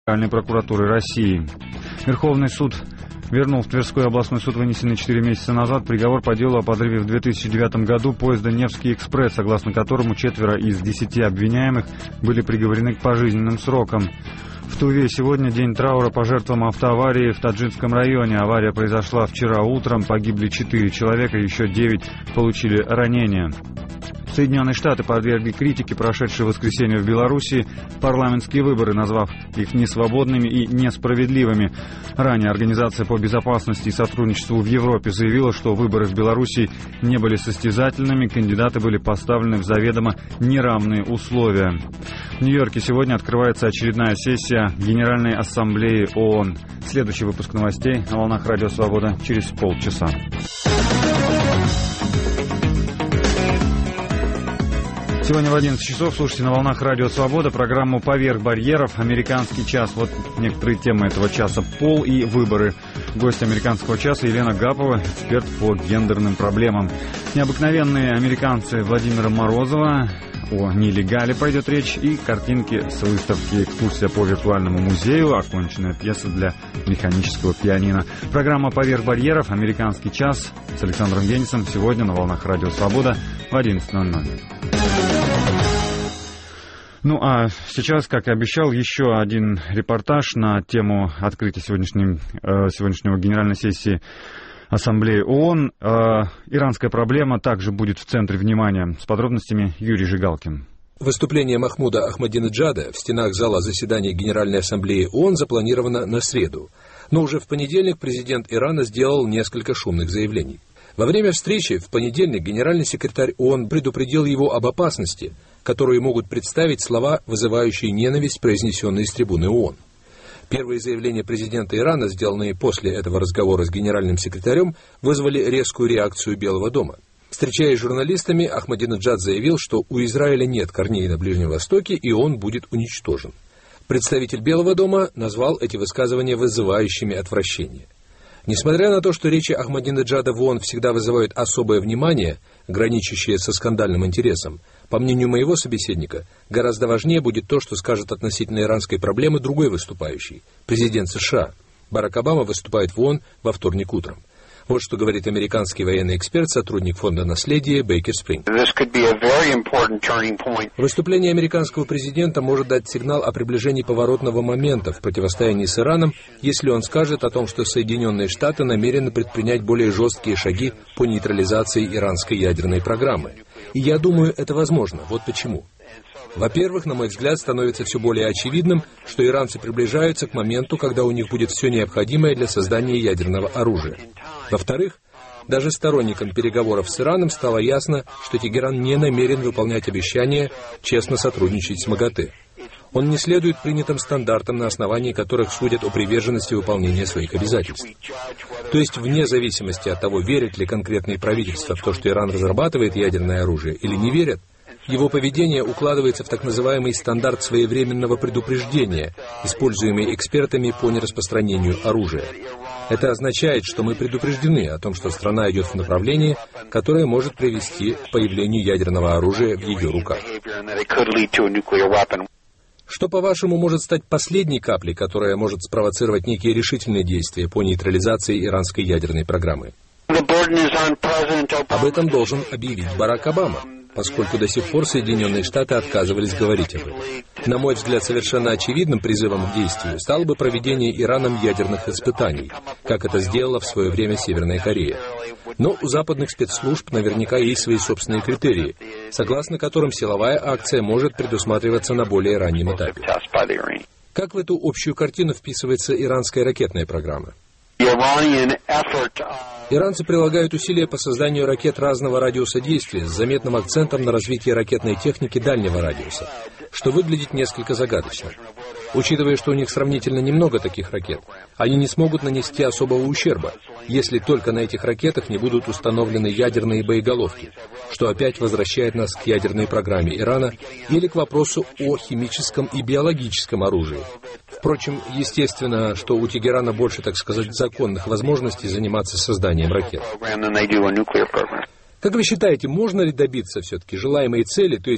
прокуратуры России. Верховный суд вернул в Тверской областной суд, вынесенный 4 месяца назад, приговор по делу о подрыве в 2009 году поезда «Невский экспресс», согласно которому 4 из 10 обвиняемых были приговорены к пожизненным срокам. В Туве сегодня день траура по жертвам автоаварии в Таджикском районе. Авария произошла вчера утром, погибли 4 человека, еще 9 получили ранения. Соединенные Штаты подвергли критике прошедшее воскресенье в Белоруссии парламентские выборы, назвав их несвободными и несправедливыми. Ранее Организация по безопасности и сотрудничеству в Европе заявила, что выборы в Белоруссии не были состязательными, кандидаты были поставлены в заведомо неравные условия. В Нью-Йорке сегодня открывается очередная сессия Генеральной Ассамблеи ООН. Следующий выпуск новостей на волнах Радио Свобода через полчаса. Сегодня в 11 часов слушайте на волнах Радио Свобода программу «Поверх барьеров. Американский час». Вот некоторые темы этого часа. Пол и выборы. Гость американского часа Елена Гапова, эксперт по гендерным проблемам. Необыкновенные американцы Владимира Морозова. О нелегале пойдет речь. И картинки с выставки «Экскурсия по виртуальному музею». Оконченная пьеса для механического пианино. Программа «Поверх барьеров. Американский час» с Александром Денисом. Сегодня на волнах Радио Свобода в 11:00. Ну а сейчас, как и обещал, еще один репортаж на тему открытия сегодняшнего генеральной сессии Ассамблеи ООН. Иранская проблема также будет в центре внимания. С подробностями Юрий Жигалкин. Выступление Махмуда Ахмадинеджада в стенах зала заседаний Генеральной Ассамблеи ООН запланировано на среду. Но уже в понедельник президент Ирана сделал несколько шумных заявлений. Во время встречи в понедельник генеральный секретарь ООН предупредил его об опасности, которую могут представить слова, вызывающие ненависть, произнесенные с трибуны ООН. Первые заявления президента Ирана, сделанные после этого разговора с генеральным секретарем, вызвали резкую реакцию Белого дома. Встречаясь с журналистами, Ахмадинеджад заявил, что у Израиля нет корней на Ближнем Востоке и он будет уничтожен. Представитель Белого дома назвал эти высказывания вызывающими отвращение. Несмотря на то, что речи Ахмадинеджада в ООН всегда вызывают особое внимание, граничащее со скандальным интересом, по мнению моего собеседника, гораздо важнее будет то, что скажет относительно иранской проблемы другой выступающий, президент США. Барак Обама выступает в ООН во вторник утром. Вот что говорит американский военный эксперт, сотрудник фонда наследия Бейкер Спринг. Выступление американского президента может дать сигнал о приближении поворотного момента в противостоянии с Ираном, если он скажет о том, что Соединенные Штаты намерены предпринять более жесткие шаги по нейтрализации иранской ядерной программы. И я думаю, это возможно. Вот почему. Во-первых, на мой взгляд, становится все более очевидным, что иранцы приближаются к моменту, когда у них будет все необходимое для создания ядерного оружия. Во-вторых, даже сторонникам переговоров с Ираном стало ясно, что Тегеран не намерен выполнять обещания честно сотрудничать с МАГАТЭ. Он не следует принятым стандартам, на основании которых судят о приверженности выполнения своих обязательств. То есть, вне зависимости от того, верят ли конкретные правительства в то, что Иран разрабатывает ядерное оружие, или не верят, его поведение укладывается в так называемый стандарт своевременного предупреждения, используемый экспертами по нераспространению оружия. Это означает, что мы предупреждены о том, что страна идет в направлении, которое может привести к появлению ядерного оружия в ее руках. Что, по-вашему, может стать последней каплей, которая может спровоцировать некие решительные действия по нейтрализации иранской ядерной программы? Об этом должен объявить Барак Обама, поскольку до сих пор Соединенные Штаты отказывались говорить об этом. На мой взгляд, совершенно очевидным призывом к действию стало бы проведение Ираном ядерных испытаний, как это сделала в свое время Северная Корея. Но у западных спецслужб наверняка есть свои собственные критерии, согласно которым силовая акция может предусматриваться на более раннем этапе. Как в эту общую картину вписывается иранская ракетная программа? Иранцы прилагают усилия по созданию ракет разного радиуса действия с заметным акцентом на развитие ракетной техники дальнего радиуса, что выглядит несколько загадочно. Учитывая, что у них сравнительно немного таких ракет, они не смогут нанести особого ущерба, если только на этих ракетах не будут установлены ядерные боеголовки, что опять возвращает нас к ядерной программе Ирана или к вопросу о химическом и биологическом оружии. Впрочем, естественно, что у Тегерана больше, так сказать, законных возможностей заниматься созданием ракет. Как вы считаете, можно ли добиться все-таки желаемой цели, то есть